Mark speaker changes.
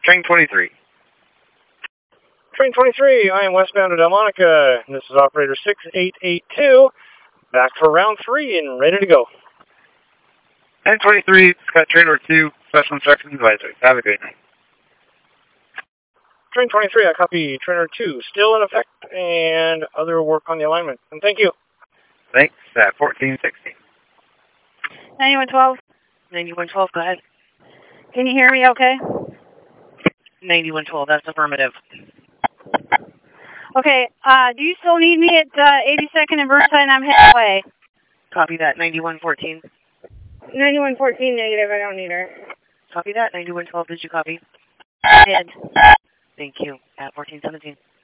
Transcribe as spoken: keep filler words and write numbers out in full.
Speaker 1: Train twenty-three.
Speaker 2: Train twenty-three, I am westbound to Delmonica. This is operator six eight eight two. Back for round three and ready to go.
Speaker 1: Train twenty-three, Scott Trainer two, Special Instructions Advisory. Have a great night.
Speaker 2: Train twenty-three, I copy Trainer two, still in effect, and other work on the alignment. And thank you.
Speaker 1: Thanks, at fourteen sixty.
Speaker 3: ninety-one twelve.
Speaker 4: ninety-one twelve, go ahead.
Speaker 3: Can you hear me okay?
Speaker 4: ninety-one twelve, that's affirmative.
Speaker 3: Okay, uh, do you still need me at uh, eighty-second and Burnside and I'm heading away?
Speaker 4: Copy that, ninety-one fourteen.
Speaker 3: ninety-one fourteen negative, I don't need her.
Speaker 4: Copy that, ninety-one twelve, did you copy?
Speaker 3: I did.
Speaker 4: Thank you, at fourteen seventeen.